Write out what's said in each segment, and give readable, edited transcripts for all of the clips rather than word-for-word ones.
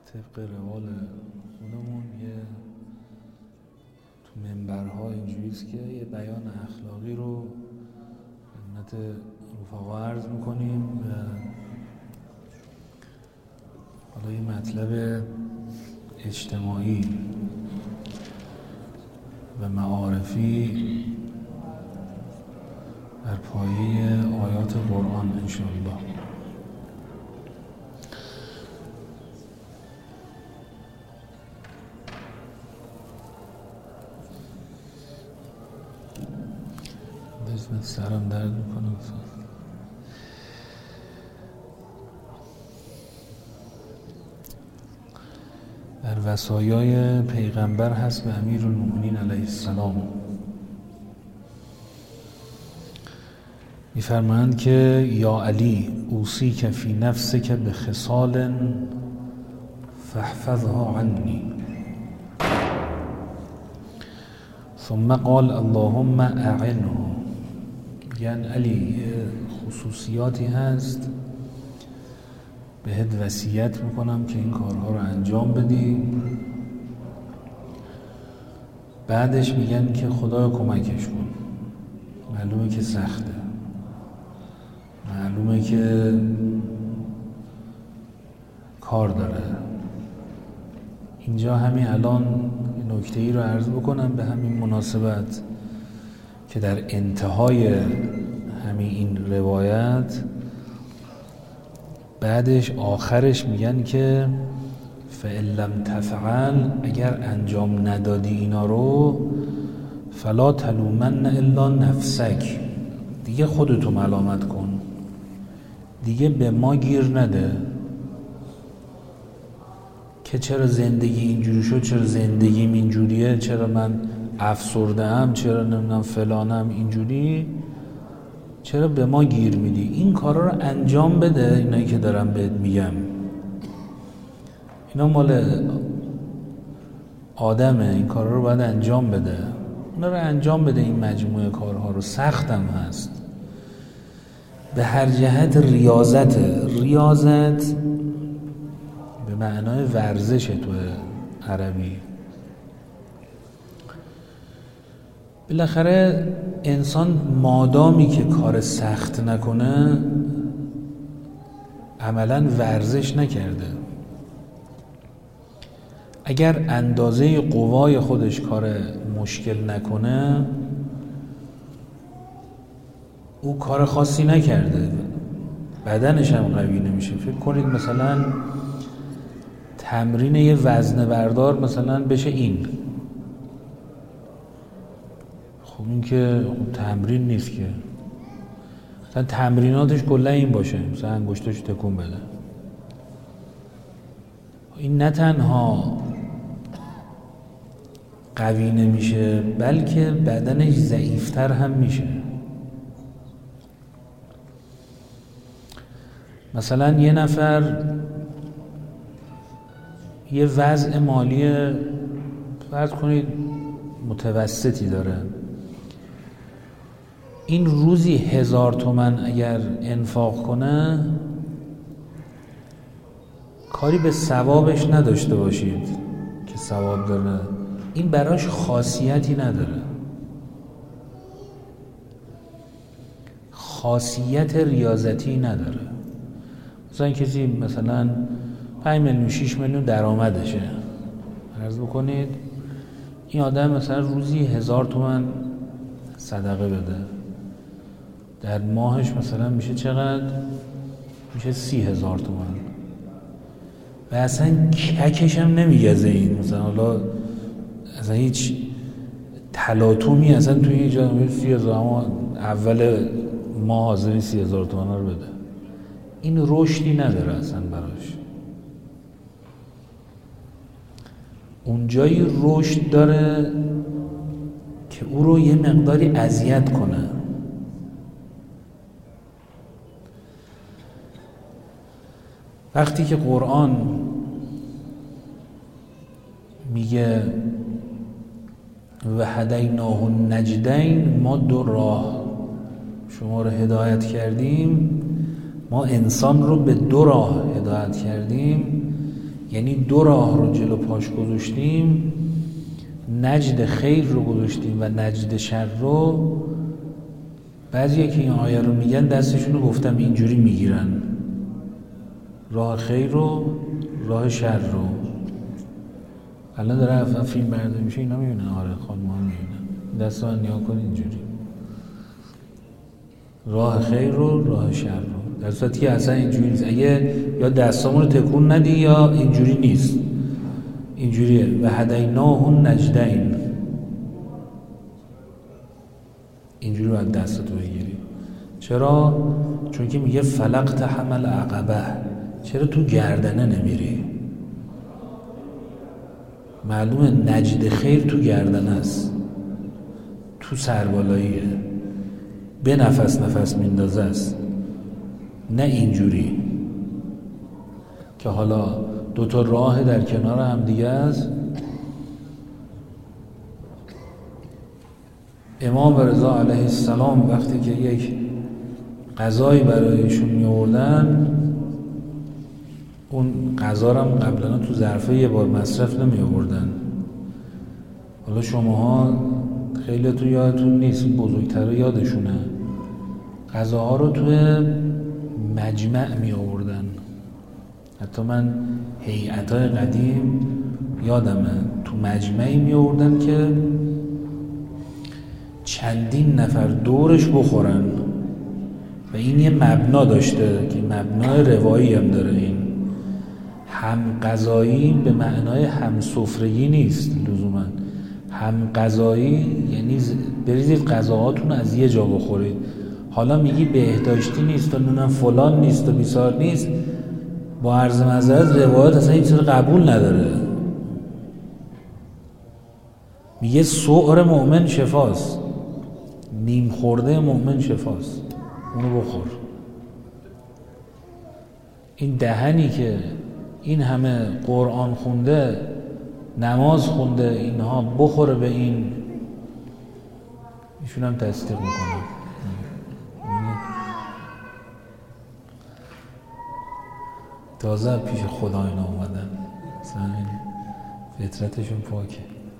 طبق روال خودمون یه تو منبرها اینجوریست که یه بیان اخلاقی رو خدمت رفقا عرض میکنیم و حالا یه مطلب اجتماعی و معارفی بر پایه آیات قرآن انشاءالله. دست سرم درد میکنه. در وصایای پیغمبر هست به امیرالمومنین علیه السلام، می‌فرمایند که یا علی اوصیک فی نفسک بخصال فاحفظها عنی، ثم قال اللهم اعنه. یعنی علی خصوصیاتی هست بهت وصیت میکنم که این کارها رو انجام بدی. بعدش میگن که خدایا کمکش کن. معلومه که سخته، معلومه که کار داره. اینجا همین الان نکته‌ای رو عرض بکنم به همین مناسبت که در انتهای همین این روایت بعدش آخرش میگن که فإن لم تفعل، اگر انجام ندادی اینا رو، فلا تلومن الا نفسک، دیگه خودتو ملامت کن، دیگه به ما گیر نده که چرا زندگی اینجوری شد، چرا زندگیم اینجوریه، چرا من افسرده‌ام، چرا نمیدونم فلانم اینجوری، چرا به ما گیر میدی؟ این کارا رو انجام بده. اینایی که دارم بهت میگم اینا مال آدمه، این کارا رو باید انجام بده. اونا رو انجام بده. این مجموعه کارها رو سختم هست، به هر جهت ریاضت به معنای ورزش تو عربی. بالاخره انسان مادامی که کار سخت نکنه عملاً ورزش نکرده. اگر اندازه قوای خودش کار مشکل نکنه او کار خاصی نکرده، بدنش هم قوی نمیشه. فکر کنید مثلا تمرین یه وزنه بردار مثلا بشه این، خب این که تمرین نیست که. مثلا تمریناتش کلا این باشه، مثلا انگشتاشو تکون بده. این نه تنها قوی نمیشه بلکه بدنش ضعیفتر هم میشه. مثلا یه نفر یه وضع مالی فرض کنید متوسطی داره، این روزی 1000 تومان اگر انفاق کنه کاری به ثوابش نداشته باشید که ثواب داره، این براش خاصیتی نداره، خاصیت ریاضتی نداره. مثلا کسی مثلا 5 میلیون 6 میلیون درآمدشه، فرض بکنید این آدم مثلا روزی 1000 تومان صدقه بده، در ماهش مثلا میشه چقدر؟ میشه 30,000 تومان و اصلا ککش هم نمیگزه. این مثلا حالا اصلا هیچ تلاطمی اصلا توی اینجا 30,000 اما اول ماه حاضری 30,000 تومان رو بده. این رشدی نداره اصلا براش. اونجایی رشد داره که او رو یه مقداری اذیت کنه. وقتی که قرآن میگه و هدیناه النجدین، ما 2 راه شما رو هدایت کردیم، ما انسان رو به 2 راه هدایت کردیم، یعنی دو راه رو جلو پاش گذاشتیم، نجد خیر رو گذاشتیم و نجد شر رو. بعضی که این آیه رو میگن دستشون رو گفتم اینجوری میگیرن، راه خیر رو راه شر رو. الان داره فیلم برداری میشه اینا میبینن، آره خانم ها میبینن، دست من نیا کن اینجوری، راه خیر رو راه شر رو، در صورتی که اصلا اینجوری نیست. اگه یا دستامون رو تکون ندی یا اینجوری نیست، اینجوریه. و هدیناه النجدین، اینجوری باید دستتو بگیری. چرا؟ چون که میگه فلقتحم العقبه، چرا تو گردنه نمیری؟ معلومه نجد خیر تو گردنه است، تو سربالاییه، به نفس میندازه است، نه اینجوری که حالا دوتا راه در کنار هم دیگه است. امام رضا علیه السلام وقتی که یک غذایی برایشون می آوردن، اون غذا رو هم قبلا تو ظرفه یه بار مصرف نمی آوردن. حالا شماها خیلی تو یادتون نیست، بزرگتره یادشونه، غذاها رو توی مجمع می آوردن. حتی من هیئت‌های قدیم یادمه تو مجمعی می آوردن که چندین نفر دورش بخورن و این یه مبنا داشته که مبنای روایی هم داره. این هم غذایی به معنای هم سفرگی نیست لزوما، هم غذایی یعنی بریزید غذاهاتون از یه جا بخورید. حالا میگی بهداشتی نیست و نونم فلان نیست و بیسار نیست، با عرض معذرت روایت اصلا هیچ قبول نداره. میگه سعر مؤمن شفاست، نیم خورده مؤمن شفاست، اونو بخور. این دهنی که این همه قرآن خونده، نماز خونده، اینها بخوره به این، ایشون هم تصدیق میکنه. تازه پیش خدا اینا اومدن، فطرتشون پاکه.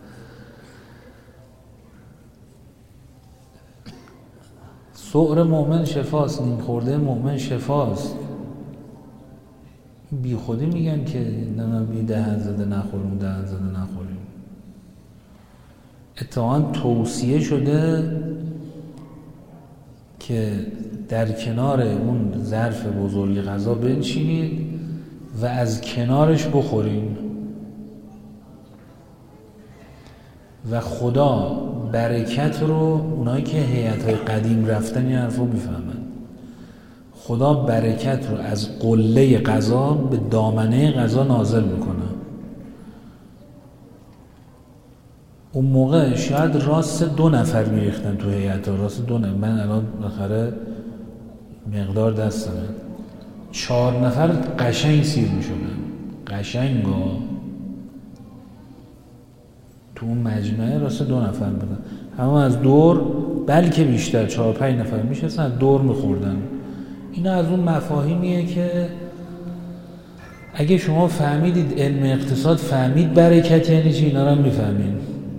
سعر مؤمن شفاست، نیم خورده مؤمن شفاست. بی خودی میگن که نه بی دهن زده نخوریم، دهن زده نخوریم. اتفاقاً توصیه شده که در کنار اون ظرف بزرگ غذا بنشینید و از کنارش بخورین و خدا برکت رو، اونایی که هیئت‌های قدیم رفتن این حرفو میفهمن، خدا برکت رو از قله غذا به دامنه غذا نازل میکنه. اون موقع شاید راست 2 نفر میریختن تو هیئت‌ها، راست 2 نفر. من الان بالاخره مقدار دستمه، 4 نفر قشنگ سیر میشدن، قشنگا تو اون مجمعه راست 2 نفر بودن، همه از دور، بلکه بیشتر 4-5 نفر میشستن از دور میخوردن. اینا از اون مفاهیمیه که اگه شما فهمیدید علم اقتصاد، فهمید برکت یعنی چی، اینا رو هم میفهمید.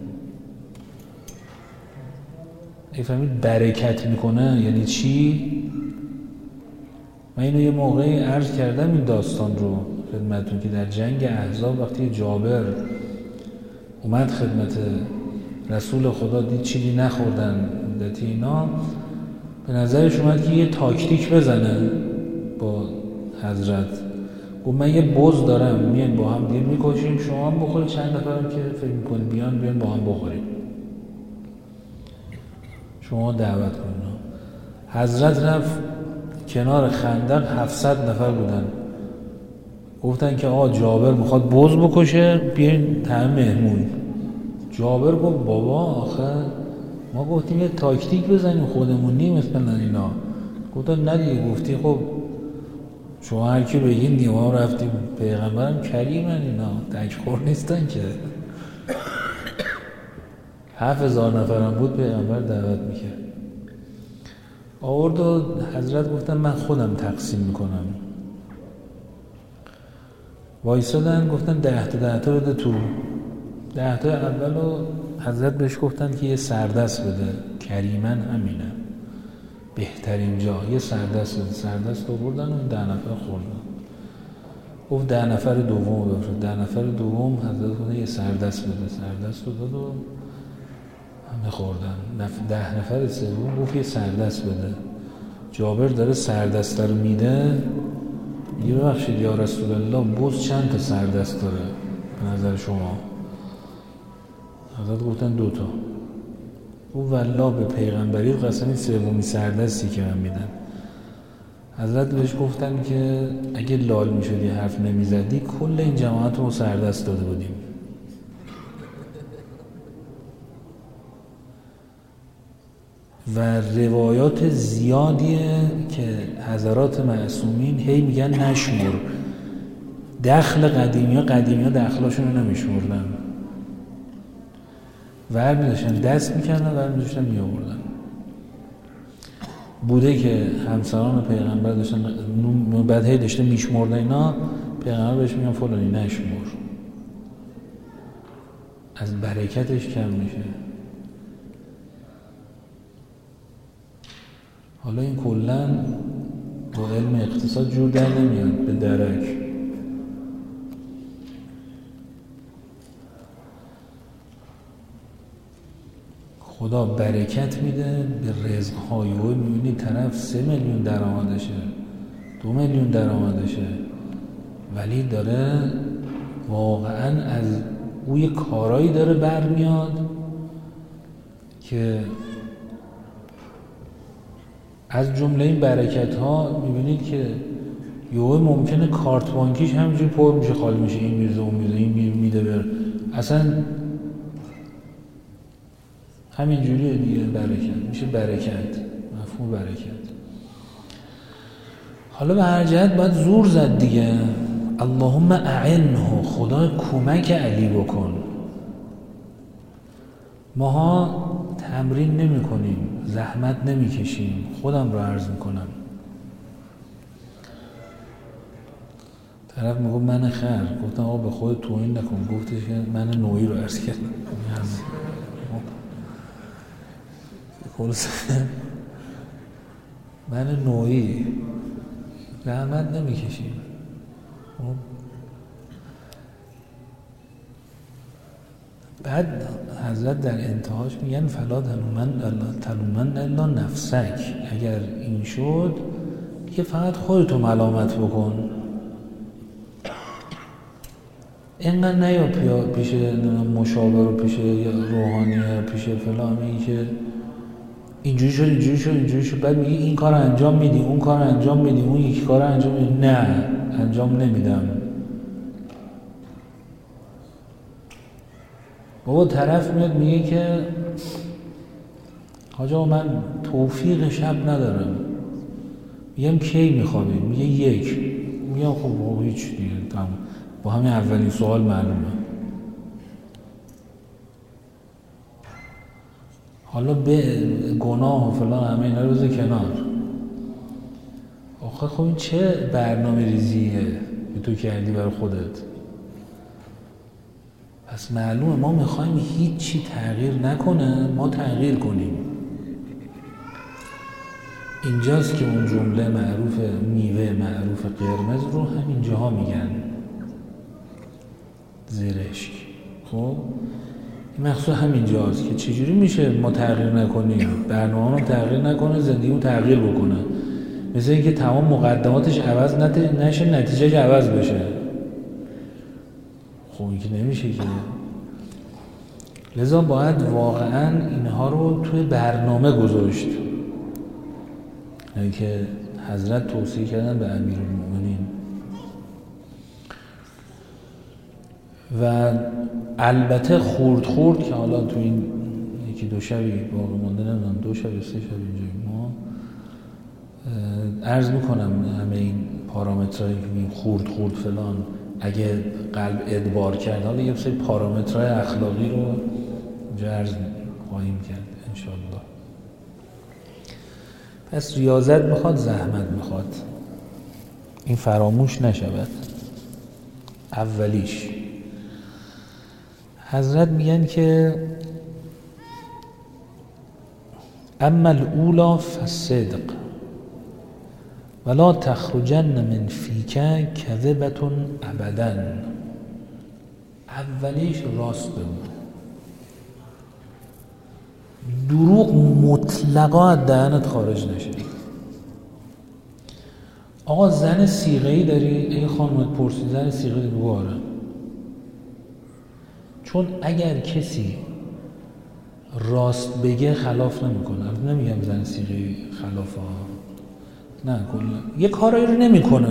اگه فهمید برکت میکنه یعنی چی. من اینو یه موقعی عرض کردم این داستان رو خدمتتون که در جنگ احزاب وقتی جابر اومد خدمت رسول خدا، دید چیزی نخوردن مدتی اینا، به نظرش اومد که یه تاکتیک بزنه با حضرت. گفت من یه بز دارم، میان با هم دیگه میکشیم، شما هم بخورید، چند نفرم که فکر میکنید بیان با هم بخورید، شما دعوت کنید. حضرت رفت کنار خندق، 700 نفر بودن، گفتن که آقا جابر میخواد بز بکشه، بیاین همه مهمون. جابر گفت بابا آخه ما گفتیم یه تاکتیک بزنیم خودمونی مثلا اینا. گفتن نه دیگه، گفتی خب شما هر کی بگین دیگه، ما رفتیم پیغمبرم کریمن، اینا تکخور نیستن که. 7000 نفرم بود پیغمبر دعوت میکرد. آورد و حضرت گفتن من خودم تقسیم میکنم. وایسادن گفتن 10 تا بده تو. 10 تا اولو حضرت بهش گفتن که یه سردست بده، کریمن همینه بهترین جا، یه سردست بده. سردست رو بردن و 10 نفر خوردن. گفت 10 نفر دوم بفرست. 10 نفر دوم حضرت گفت یه سردست بده، سردست رو داد و همه خوردن. 10 نفر سوم گفت یه سردست بده. جابر داره سردست رو میده، میگه ببخشید یا رسول الله بز چند تا سردست داره به نظر شما؟ حضرت گفتن 2 تا. او والله به پیغمبری قسمی سومی سردستی که من میدم. حضرت بهش گفتن که اگه لال میشدی حرف نمیزدی کل این جماعت رو سردست داده بودیم. و روایات زیادیه که حضرات معصومین هی میگن نشمر. دخل قدیمی ها دخلاشون رو نمیشمردن، ور میداشتن دست میکردن ور میداشتن میآوردن. بوده که همسران پیغمبر داشتن بعد هی داشته میشمردن اینا، پیغمبر بهش میگن فلانی نشمر، از برکتش کم میشه. حالا این کلن با علم اقتصاد جور در نمیاد به درک. خدا برکت میده به رزق‌های او. میبینی طرف 3 میلیون درآمدشه، 2 میلیون درآمدشه، ولی داره واقعا از اوی کارایی داره برمیاد که از جمله این برکت ها میبینید که یهو ممکنه کارت بانکیش همینجوری پر میشه خالی میشه، این میرزه اون میرزه، این میده بر اصلا همینجوریه دیگه. برکت میشه برکت، مفهوم برکت. حالا به هر جهت باید زور زد دیگه. اللهم اعنه، خدا کمک علی بکن. ماها تمرین نمی کنیم، زحمت نمی کشیم. خودم رو عرض میکنم، طرف میگه من خر، گفتم آقا به خود توهین نکن. گفتش که من نوعی رو عرض کردم. من نوعی زحمت نمی کشیم. بعد حضرت در انتهاش میگن فلا تلومن الا نفسک. اگر این شد که فقط خودتو ملامت بکن، اینقدر نیا پیش مشاور و پیش روحانیه پیش فلان میگی که اینجوری شد اینجوری شد اینجوری شد، بعد میگی این کار انجام میدی اون کار انجام میدی اون یکی کار انجام میدی. نه انجام نمیدم. بابا طرف میاد میگه که حاج آقا من توفیق شب ندارم. میگم کی میخوابی؟ میگه 1. میگم خب هیچ دیگه تمام، با همین اولین سوال معلومه. حالا به گناه و فلان همه اینا رو بذار کنار. آخه خب این چه برنامه ریزیه که تو کردی برای خودت؟ پس معلومه ما میخوایم هیچی تغییر نکنه، ما تغییر کنیم. اینجاست که اون جمله معروف میوه معروف قرمز رو همین جاها میگن زرشک. خب این مقصود همین جاست که چجوری میشه ما تغییر نکنیم، برنامه رو تغییر نکنه، زندگی رو تغییر بکنه. مثل اینکه تمام مقدماتش عوض نشه نتیجهش عوض بشه. خب این که نمیشه که. لذا باید واقعا اینها رو توی برنامه گذاشت، یعنی که حضرت توصیه کردن به امیرالمومنین. و البته خورد که حالا تو این 1-2 شبی باقی مونده، نمیدونم 2 شب یا 3 شب اینجا ما عرض میکنم همه این پارامترهایی که میگیم خورد فلان، اگه قلب ادبار کرد، حالا یه سری پارامترهای اخلاقی رو اینجا عرض خواهیم کرد انشاءالله. پس ریاضت میخواد، زحمت میخواد، این فراموش نشود. اولیش حضرت میگن که اما الاولی فالصدق ولا تخرجن من فیک کذبة ابدا. اولیش راست بگو، دروغ مطلقا از دهنت خارج نشه. آقا زن صیغه‌ای داری؟ ای خانومت پرسید زن صیغه‌ای بگو آره. چون اگر کسی راست بگه خلاف نمیکنه. نمیگم زن صیغه‌ای خلافه ها، نه کلا یه کاری رو نمیکنه،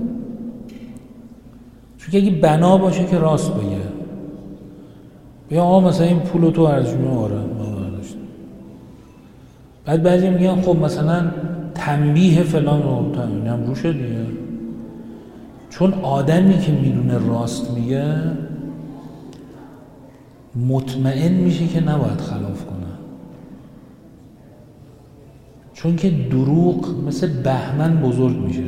چون که اگه بنا باشه که راست بگه. بیا آقا مثلا این پولو تو ارزشونه آره بعد بعضی میگن خب مثلا تنبیه فلان رو اینم روشه دیگه. چون آدمی که میدونه راست میگه مطمئن میشه که نباید خلاف کنه، چون که دروغ مثل بهمن بزرگ میشه.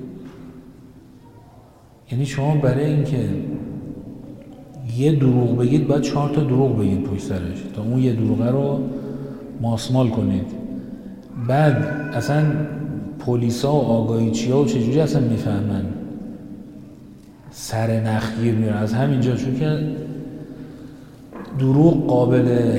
یعنی شما برای اینکه یه دروغ بگید باید 4 تا دروغ بگید پشت سرش تا اون یه دروغه رو ماسمال کنید. بعد اصلا پلیسا و آگاهیچی‌ها و چجوری اصلا میفهمن سر نخگیر میرن از همینجا، چون که دروغ قابل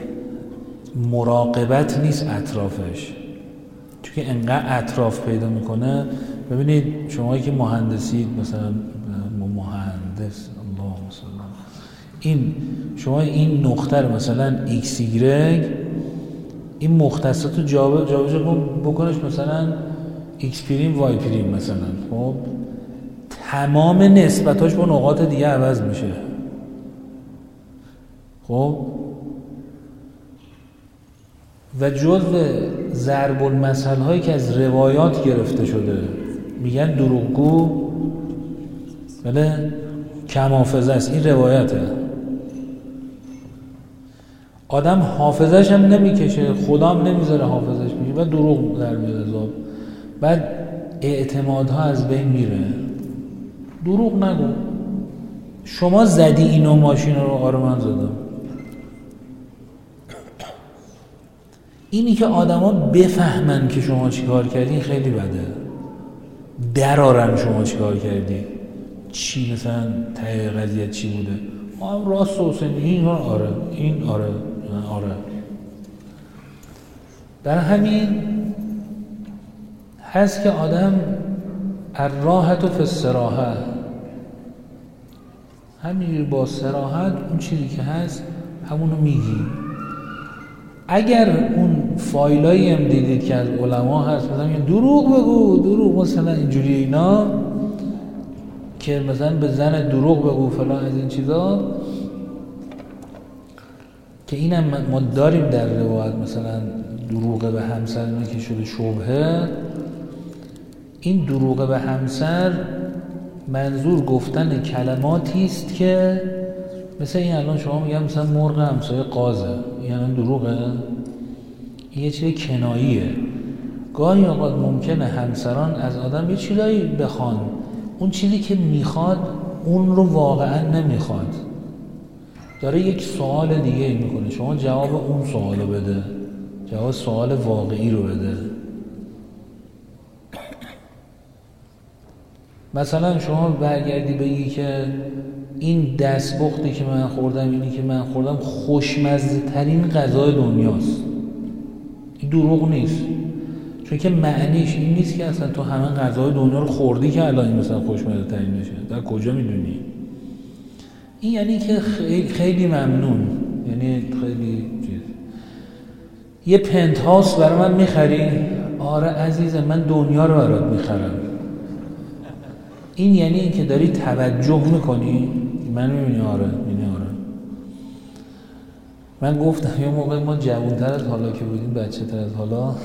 مراقبت نیست اطرافش، چون که انقدر اطراف پیدا میکنه. ببینید شمایی که مهندسید مثلا مهندس اللهم صل این شما این نقطه رو مثلا ایکس ایگرگ این مختصات رو جابجا بکنش مثلا ایکس پریم وای پریم مثلا، خب تمام نسبتاش با نقاط دیگه عوض میشه. خب و جزء ضرب المثل هایی که از روایات گرفته شده میگن دروغگو بله کم حافظه است. این روایته. آدم حافظش هم نمیکشه، خدا هم نمیذاره حافظش میشه و دروغ در میاد از آب. بعد اعتمادها از بین میره. دروغ نگو. شما زدی اینو ماشین رو آره من زدم. اینی که آدما بفهمن که شما چیکار کردین خیلی بده. درارن شما چیکار کردی، چی مثلا ته قضیه چی بوده. ما هم راست حسینی این آره این آره آره. در همین هست که آدم الراحت و فی الصراحه، همین با صراحت اون چیزی که هست همونو میگی. اگر اون فایلایی هم دیدید که از علما هست مثلا دروغ بگو، دروغ مثلا اینجوری اینا که مثلا به زن دروغ بگو فلان از این چیزا، که اینم ما داریم در روایت مثلا دروغ به همسر که شده شبهه. این دروغ به همسر منظور گفتن کلماتی است که مثلا این الان شما میگم مثلا مرغ همسایه قازه، این الان دروغه، این یه چیز کناییه. گاهی اوقات ممکنه همسران از آدم یه چیزایی بخوان، اون چیزی که میخواد اون رو واقعا نمیخواد، داره یک سوال دیگه میکنه، شما جواب اون سوالو بده، جواب سوال واقعی رو بده. مثلا شما برگردی بگی که این دستپختی که من خوردم، اینی که من خوردم خوشمزه ترین غذای دنیاست، این دروغ نیست، چون که معنیش این نیست که اصلا تو همه غذای دنیا رو خوردی که الان این مثلا خوشمزه ترین بشه. در کجا میدونی؟ این یعنی که خیلی ممنون، یعنی خیلی چیز. یه پنت هاوس برای من میخری؟ آره عزیزم من دنیا رو برات میخرم. این یعنی این که داری توجه میکنی؟ من میبینی آره میبینی آره. من گفتم یه موقع ما جوانتر از حالا که بودیم، بچه تر از حالا،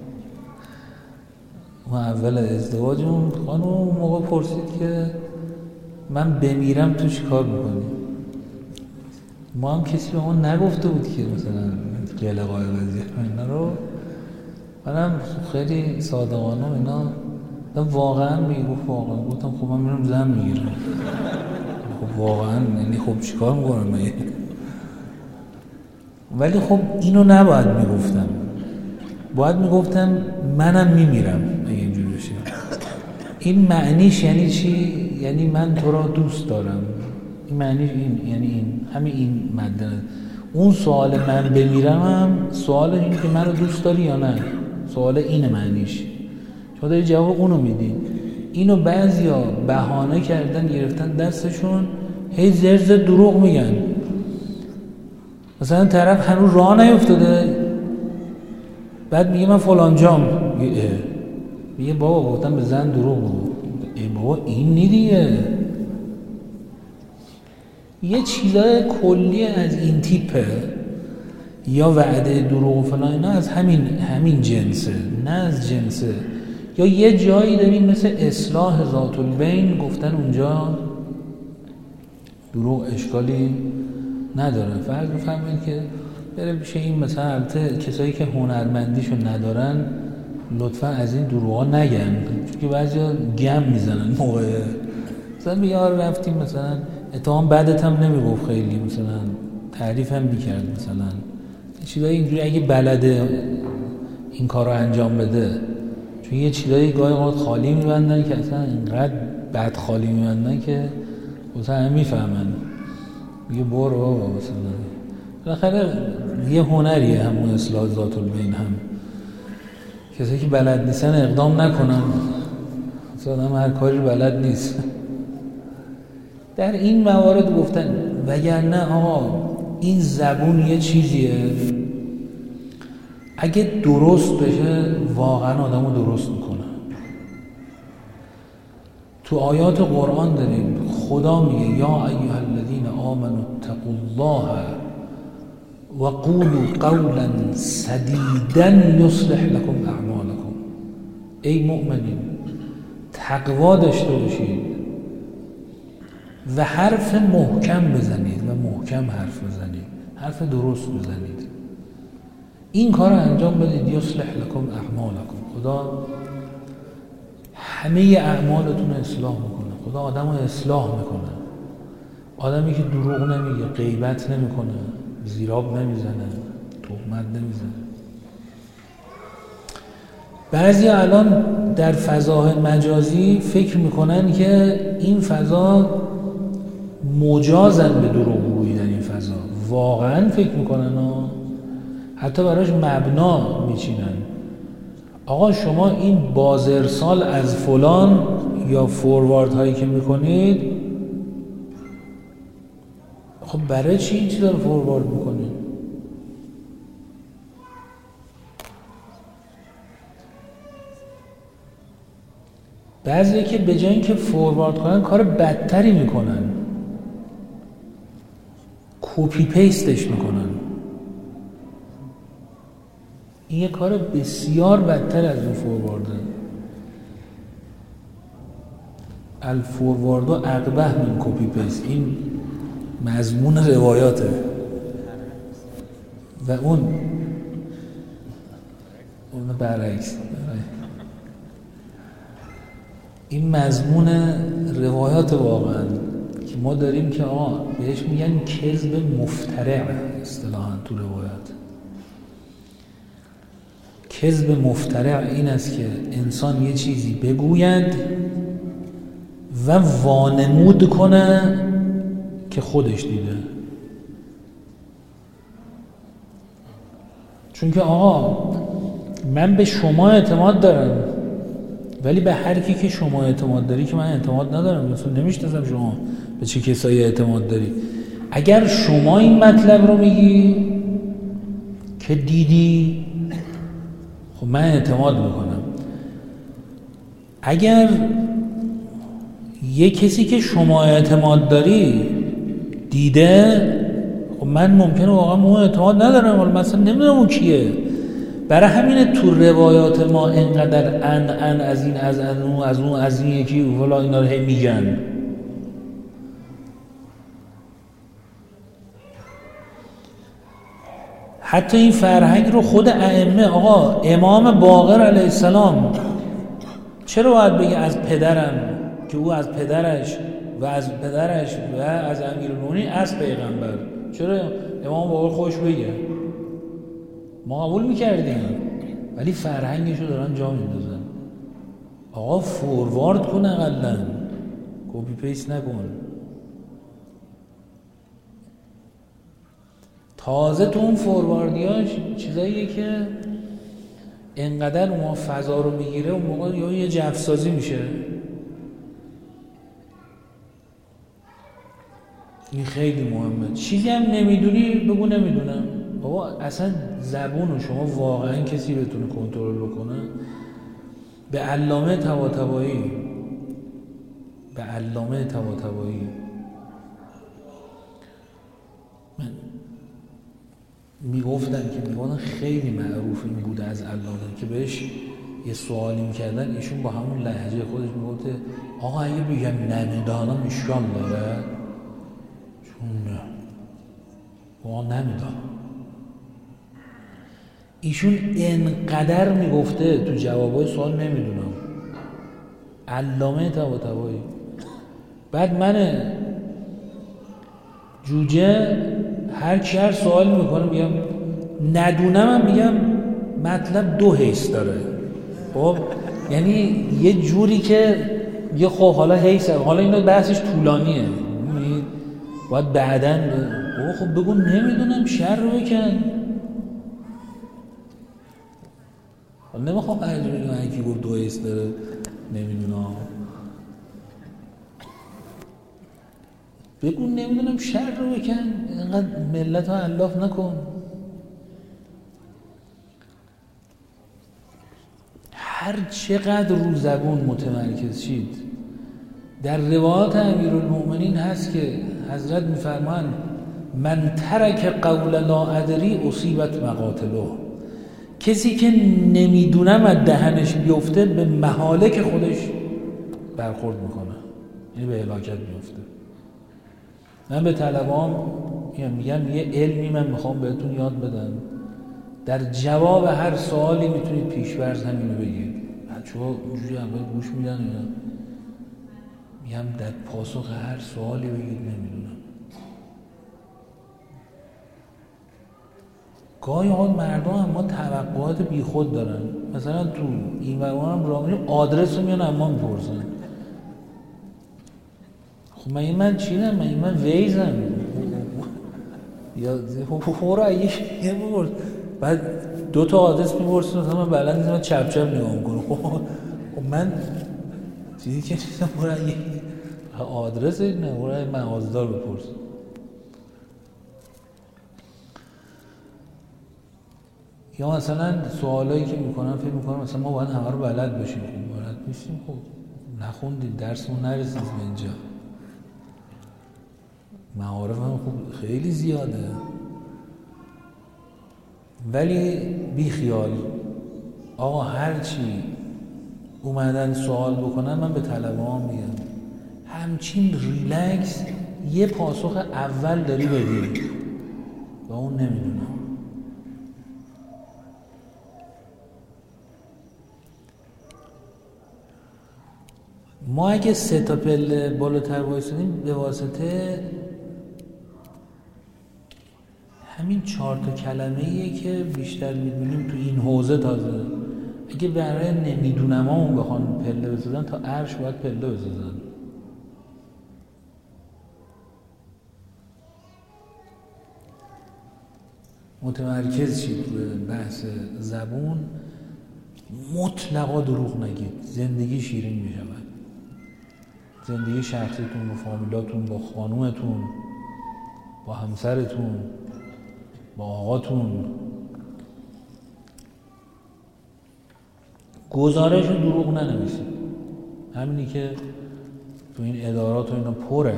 ما اول ازدواجمون خانم اون موقع پرسید که من بمیرم تو چی کار میکنی؟ ما هم کسی به ما نگفته بود که مثلا قلقای وزیر اینا رو. منم خیلی صادقانه اینا واقعا میگفت واقعا. گفتم خب من میرم زن میگیرم. خب واقعا یعنی خب چیکار میکنم من؟ ولی خب اینو نباید میگفتم، باید میگفتم منم میمیرم اگه اینجوری بشه. این معنیش یعنی چی؟ یعنی من تو را دوست دارم. این معنیش این، یعنی این همین این مدنه. اون سوال من بمیرم هم سوال این که منو دوست داری یا نه، سوال اینه معنیش. شما داری جواب اونو میدی. اینو بعضیا بهانه کردن گرفتن دستشون، هی زرز دروغ میگن. مثلا طرف هنوز راه نیفتاده بعد میگه من فلان جام، میگه بابا گفتم به زن دروغ بگو. بابا این نی دیگه. یه چیزای کلی از این تیپه، یا وعده دروغ و فلان اینا از همین جنسه، نه از جنسه. یا یه جایی داریم مثل اصلاح ذات البین گفتن اونجا دروغ اشکالی نداره. فرض بفرمایید که بره بشه این مثلا البته کسایی که هنرمندیشو ندارن لطفا از این دروغا نگن، چون که بعضیا گم میزنن موقع مثلا بیار رفتیم مثلا اتهام بعدت هم نمیگفت خیلی، مثلا تعریف هم میکرد، مثلا چیزایی اینجوری اگه بلده این کار رو انجام بده. چون یه چیزایی گاهی اوقات خالی میبندن که اصلا اینقدر بد خالی میبندن که مثلا هم میفهمن، میگه برو بابا. مثلا بالاخره یه هنریه همون اصلاح ذات البین. هم کسی که بلد نیستن اقدام نکنن، مثلا هر کاری بلد نیست. در این موارد گفتن وگرنه آقا این زبون یه چیزیه اگه درست بشه واقعا آدمو درست میکنه. تو آیات قرآن داریم خدا میگه یا ایها الذین آمنوا اتقوا الله و قولوا قولا سدیدا یصلح لكم اعمالکم. ای مؤمنین تقوا داشته باشید و حرف محکم بزنید و محکم حرف بزنید، حرف درست بزنید، این کار رو انجام بدید. یصلح لكم اعمالکم. خدا همه اعمالتون رو اصلاح میکنه. خدا آدم رو اصلاح میکنه. آدمی که دروغ نمیگه، غیبت نمیکنه، زیراب نمیزنه، تهمت نمیزنه. بعضی الان در فضای مجازی فکر میکنن که این فضا مجازن به دروغ گویی. در این فضا واقعا فکر میکنن، حتی براش مبنا میچینن. آقا شما این بازارسال از فلان یا فوروارد هایی که میکنید، خب برای چی این چیزا رو فوروارد میکنید؟ بعضی که به جای اینکه فوروارد کنن کار بدتری میکنن، کپی پیستش میکنن. این یه کار بسیار بدتر از اون فوروارده. الفوروارد اقبح من کپی پیست. این مضمون روایاته و اون برعکس. این مضمون روایات واقعا که ما داریم که بهش میگن کذب مفترع اصطلاحاً تو روایات. کذب مفترع این است که انسان یه چیزی بگوید و وانمود کنه که خودش دیده. چون که من به شما اعتماد دارم، ولی به هر کی که شما اعتماد داری که من اعتماد ندارم. مثلا نمیشناسم شما به چه کسایی اعتماد داری. اگر شما این مطلب رو میگی که دیدی، خب من اعتماد میکنم. اگر یه کسی که شما اعتماد داری دیده، خب من ممکنه واقعا اون اعتماد ندارم، ولی مثلا نمیدونم اون کیه. برای همینه تو روایات ما اینقدر ان از این از اون از این یکی ولا اینا رو هی میگن. حتی این فرهنگ رو خود ائمه، امام باقر علیه السلام چرا باید بگه از پدرم، که او از پدرش و از پدرش و از امیرالمومنین از پیغمبر. چرا امام باقر خوش بگه؟ ما قبول میکردیم، ولی فرهنگشو دارن جا میندازن. آقا فوروارد کن، اقلن کپی پیست نکن. تازه تو اون فورواردیاش چیزاییه که انقدر اون فضا رو میگیره، اون موقع یا یه جفسازی میشه. این خیلی مهمه. چیزی هم نمیدونی بگو نمیدونم. بابا اصلا زبونو شما واقعا کسی بتونه کنترل بکنه؟ به علامه طباطبایی من میگفتن خیلی معروف این بوده از علامه که بهش یه سوالی میکردن، ایشون با همون لهجه خودش میگفته آقا اگه بگم نمیدانم اشکال داره؟ چون نه با نمیدانم. ایشون انقدر میگفته تو جوابای سوال نمیدونم. علامه طباطبایی. بعد من جوجه هر سوال میکنه میگم ندونم، میگم مطلب 2 حیث داره. خب یعنی یه جوری که یه خب حالا حیث، حالا اینا بحثش طولانیه، باید بعداً خب بگو نمیدونم، شر رو بکن. نمیخوام عجب بگم هرکی گفت 2 حیث داره نمیدونم، بگو نمیدونم، شر رو بکن. اینقدر ملت ها علاف نکن. هر چقدر رو زبون متمرکز شید. در روایات امیرالمومنین هست که حضرت میفرمایند من ترک قول لا ادری اصیبت مقاتله. کسی که نمیدونم از دهنش بیفته به مهالک خودش برخورد میکنه، یعنی به هلاکت میفته. من به طلبام میگم یه علمی من میخوام بهتون یاد بدم، در جواب هر سوالی میتونید پیش‌ورز همینو بگید. بچه‌ها اونجوری اول گوش میدن، میگم در پاسخ هر سوالی بگید نمیدونم. گاهی اوقات مردم اما توقعات بیخود دارن. مثلا تو این ورمان هم راه میریم آدرس رو میان اما میپرسن. خب من چیدم؟ من ویزم یا خورا یه بپرس. بعد 2 تا آدرس میپرسن، مثلا من بلد نیستم، من چپ چپ نگاه میکنم. خب من چیزی که چیزم برای آدرس نه، برای مغازه‌دار بپرس. یا مثلا سوالایی که میکنم فکر میکنم مثلا ما باید همه رو بلد باشیم. خب بلد نیستیم. خب نخوندید، درسمون نرسید به اینجا. معارف هم خب خیلی زیاده، ولی بی خیال. آقا هرچی اومدن سوال بکنن من به طلبه‌ام میگم همچین ریلکس یه پاسخ اول داری بدی و اون نمیدونم. ما اگه 3 تا پله بالاتر وایسادیم به واسطه همین 4 تا کلمه‌ایه که بیشتر می‌دونیم تو این حوزه. تازه اگه برای نمیدونمامون بخوان پله بزنن تا عرش باید پله بزنن. متمرکز شید به بحث زبون. مطلقا دروغ نگید، زندگی شیرین می شود. زندگی شخصیتون، با فامیلاتون، با خانومتون، با همسرتون، با آقاتون. گزارش دروغ ننویسید. همینی که تو این ادارات و اینا پره.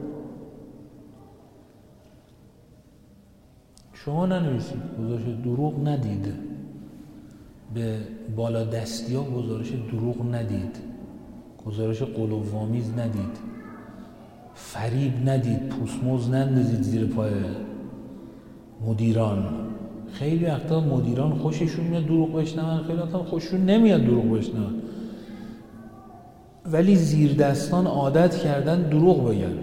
شما ننویسید، گزارش دروغ ندید. به بالا دستی ها گزارش دروغ ندید. گزارش قلوب‌آمیز ندید. فریب ندید. پوسموز نندازید زیر پای مدیران. خیلی وقتا مدیران خوششون میاد دروغ بشنون، خیلی وقتا خوششون نمیاد دروغ بشنون. ولی زیر دستان عادت کردن دروغ بگن.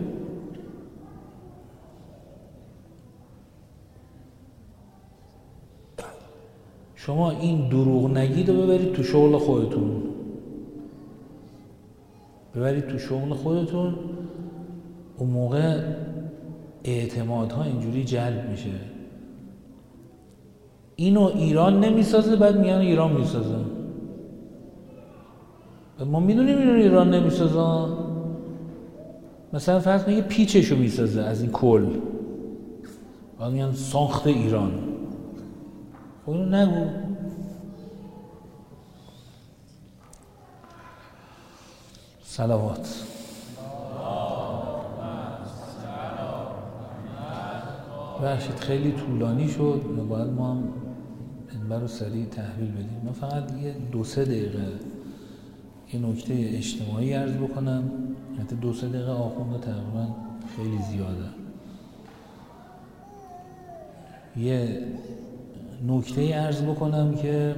شما این دروغ نگید و ببرید تو شغل خودتون، اون موقع اعتمادها اینجوری جلب میشه. اینو ایران نمیسازه، بعد میگن ایران میسازه. ما میدونیم اینو ایران نمیسازه. مثلا فرض کنید پیچشو میسازه از این کل، بعد میگن ساخت ایران. خب اینو نگو. صلوات. بخشید خیلی طولانی شد، باید ما هم منبر رو سریع تحویل بدیم. من فقط یه 2-3 دقیقه یه نکته اجتماعی عرض بکنم. حتی 2-3 دقیقه آخونده تقریبا خیلی زیاده. یه نکته عرض بکنم که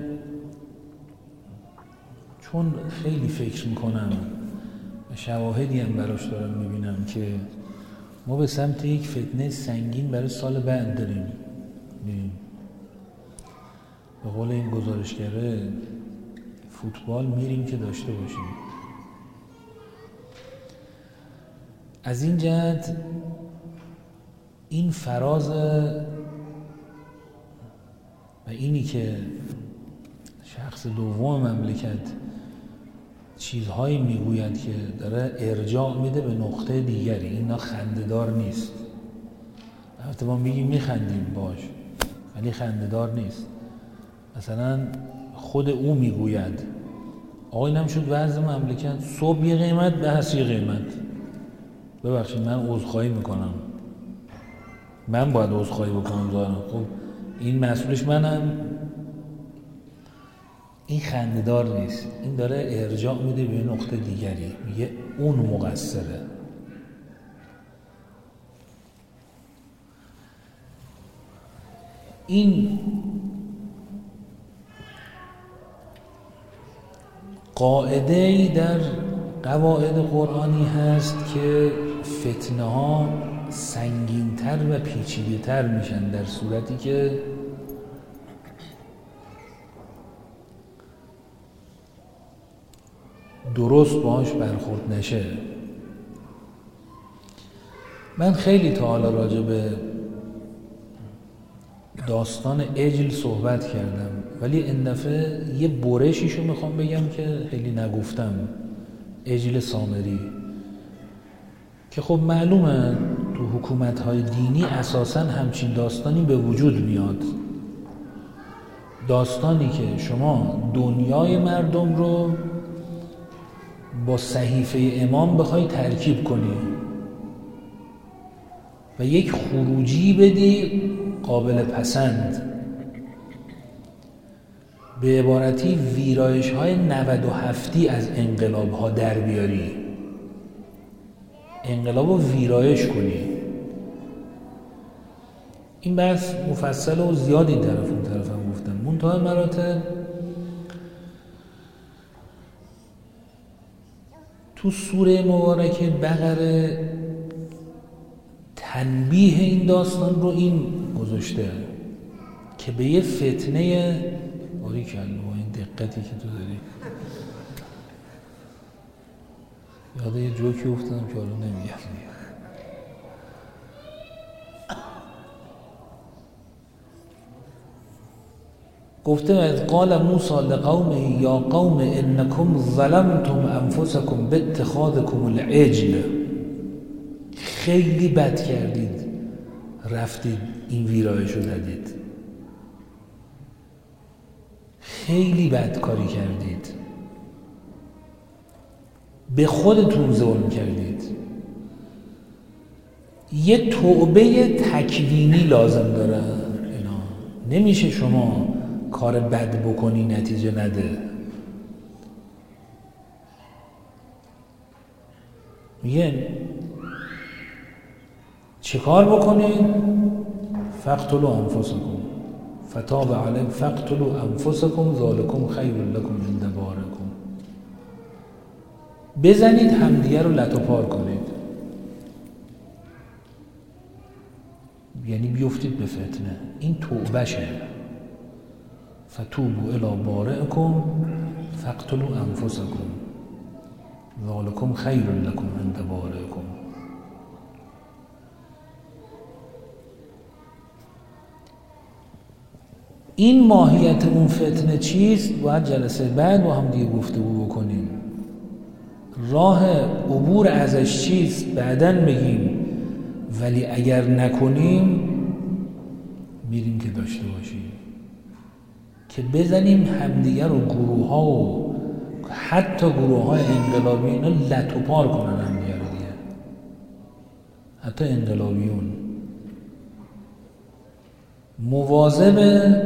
چون خیلی فکر میکنم و شواهدی هم براش دارم میبینم که ما به سمت یک فتنه سنگین برای سال بعد داریم میریم. به قول این گزارشگره فوتبال میریم که داشته باشیم. از این جهت این فراز و اینی که شخص دوم مملکت چیزهایی میگوید که داره ارجاع میده به نقطه دیگری، اینا خنده‌دار نیست. البته ما میگیم میخندیم باش، ولی خنده‌دار نیست. مثلا خود او میگوید آقا اینم شد وضع مملکت، صبح یه قیمت بحث یه قیمت. ببخشید من عذرخواهی میکنم، من باید عذرخواهی بکنم ظاهرا. خب این مسئولش منم. این خنده‌دار نیست، این داره ارجاع میده به نقطه دیگری، میگه اون مقصره. این قاعده‌ای در قواعد قرآنی هست که فتنه ها سنگین‌تر و پیچیده‌تر میشن در صورتی که درست باهاش برخورد نشه. من خیلی تا حالا راجع به داستان عجل صحبت کردم، ولی این دفعه یه برشیشو میخوام بگم که خیلی نگفتم. عجل سامری که خب معلومه تو حکومت‌های دینی اساساً همچین داستانی به وجود میاد. داستانی که شما دنیای مردم رو با صحیفه امام بخوای ترکیب کنی و یک خروجی بدی قابل پسند، به عبارتی ویرایش‌های 97 از انقلاب‌ها در بیاری، انقلاب رو ویرایش کنی. این بحث مفصل و زیاد این طرف اون طرف هم گفتم. منتهی مراتب تو سوره مبارکه بقره تنبیه این داستان رو این گذاشته که به یه فتنه باریکلا با این دقتی که تو داری. یاد یه جوکی افتادم که حالا نمیگم. گفته از قال موسی لقومه یا قوم انکم ظلمتم انفسکم باتخاذکم العجل. خیلی بد کردید رفتید این ویرایش رو زدید، خیلی بد کاری کردید، به خودتون ظلم کردید. یه توبه تکوینی لازم داره. اینا نمیشه شما کار بد بکنی نتیجه نده. میگه چه کار بکنید؟ فقتلوا انفسکم فتاب علیکم فقتلوا انفسکم ذالکم خیر لکم عند بارکم. بزنید همدیگه رو لت و پار کنید، یعنی بیفتید به فتنه. این توبهشه. فتوبوا الی بارئکم فاقتلوا انفسکم ذلکم خیر لکم عند بارئکم. این ماهیت اون فتنه چیست؟ باید جلسه بعد با هم دیگه گفتگو بکنیم. راه عبور ازش چیست؟ بعداً بگیم. ولی اگر نکنیم میریم که داشته باشیم، که بزنیم همدیگه رو، گروه ها و حتی گروه های انقلابی اینا لت و پار کنن همدیگه رو دیگه، حتی انقلابیون. مواظب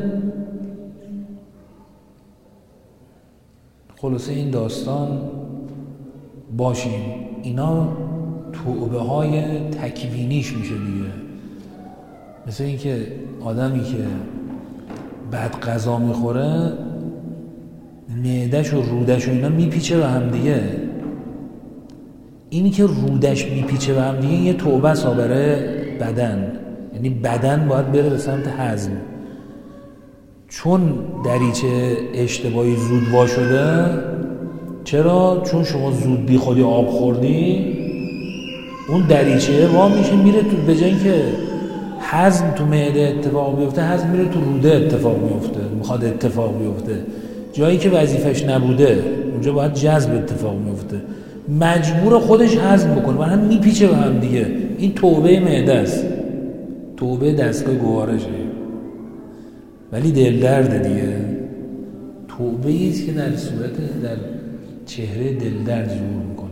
خلاصه این داستان باشیم. اینا توبه های تکوینیش میشه دیگه. مثل این که آدمی که بعد غذا میخوره معده‌ش و رودش و اینا میپیچه به هم دیگه. اینی که رودش میپیچه به هم دیگه یه توبه برای بدن، یعنی بدن باید بره به سمت هضم. چون دریچه اشتباهی زود وا شده. چرا؟ چون شما زود بی خودی آب خوردی، اون دریچه وا میشه میره تو، به جای اینکه هضم تو معده اتفاق بیفته هضم میره تو روده اتفاق میفته، میخواد اتفاق بیفته. جایی که وظیفش نبوده اونجا باید جذب اتفاق میفته، مجبور خودش هضم بکنه و هم میپیچه به هم دیگه. این توبه معده است، توبه دستگاه گوارشه، ولی دل درد دیگه. توبه ایست که در صورت در چهره دل درد ظهور میکنه.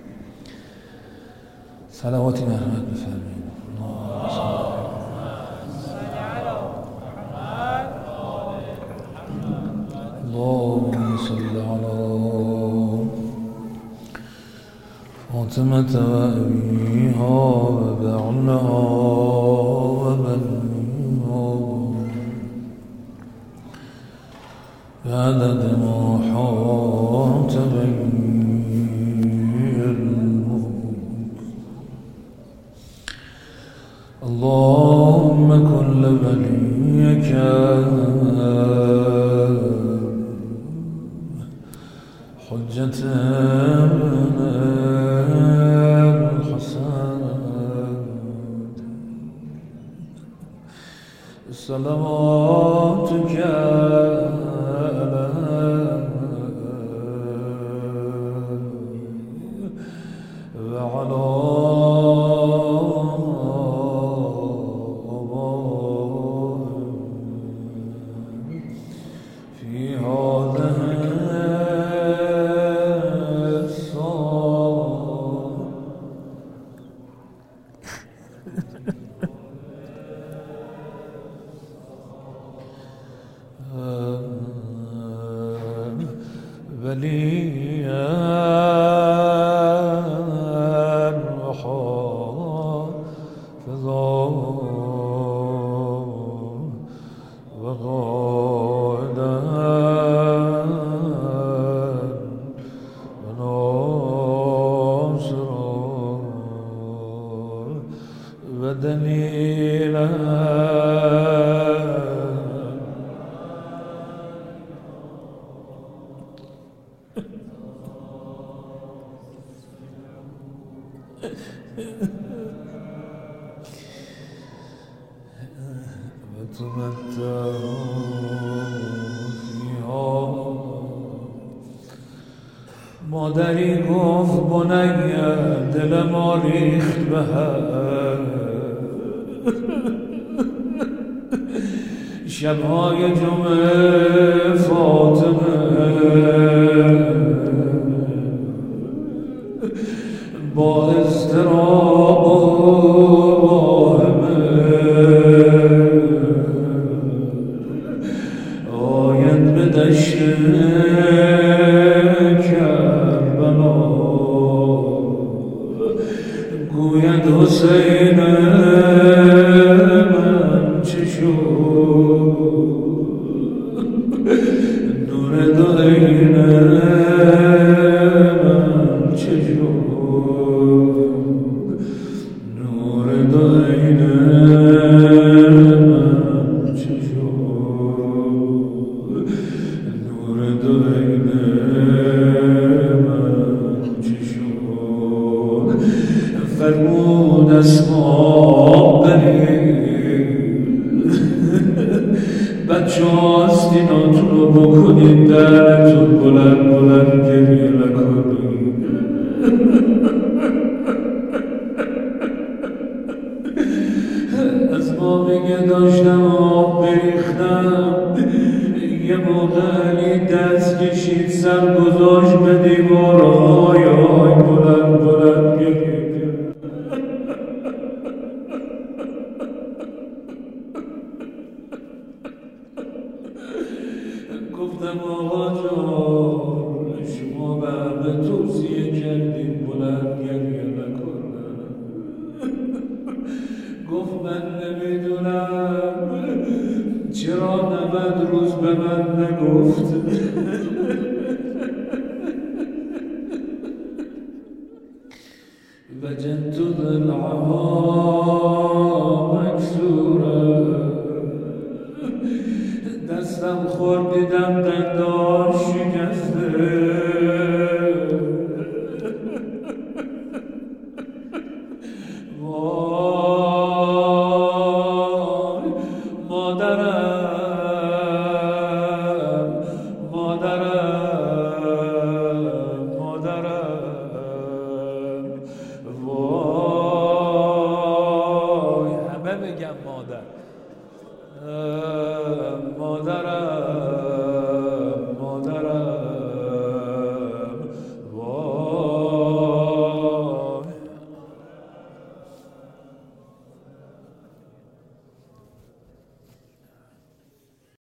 صلواتی مرحمت بفرمایید. اللهم صل علی فاطمة و ابیها و بعلها و بنیها بعدد ما حاط بین الملک. اللهم کن لولیک حجة ابن الحسن صلواتك مادری گفت بنیه دل ما ریخت به هم، شبهای جمعه فاطمه با اضطراب و واهمه آید به دشت کربلا، گوید حسین من چه شد، نور دو عین من چه فرمود اسباب برید بچه ها آستیناتون رو بکنید درتون بلند بلند گریه نکنید از ما میگه داشتم آب بریختم یه موقع علی دست کشید سر گذاشت به دیوار آی آی بلند بلند گریه گفتم آقا جان شما به همه توصیه کردید بلند گریه نکنم گفت من نمیدونم چرا 90 روز به من نگفت وجدت ضلعها مکسورا دستم خورد دیدم دندان شکسته وای